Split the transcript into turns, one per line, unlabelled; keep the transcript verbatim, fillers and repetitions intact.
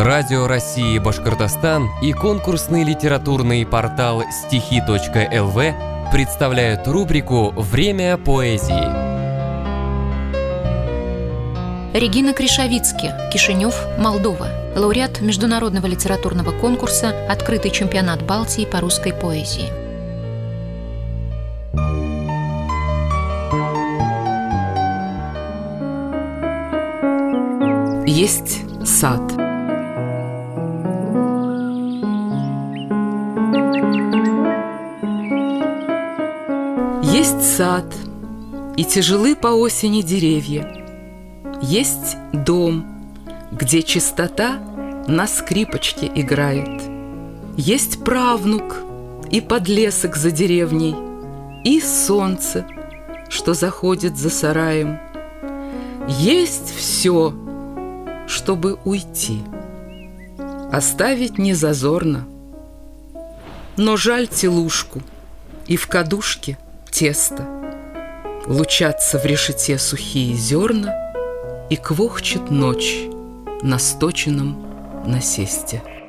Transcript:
Радио России Башкортостан и конкурсный литературный портал стихи точка эл ви представляют рубрику «Время поэзии».
Регина Кришовицки, Кишинев, Молдова. Лауреат международного литературного конкурса «Открытый чемпионат Балтии по русской поэзии».
Есть сад. Есть сад, и тяжелы по осени деревья. Есть дом, где чистота на скрипочке играет. Есть правнук и подлесок за деревней, и солнце, что заходит за сараем. Есть все, чтобы уйти. Оставить не зазорно, но жаль телушку, и в кадушке тесто. Лучатся в решете сухие зерна, и квохчет ночь на сточенном насесте.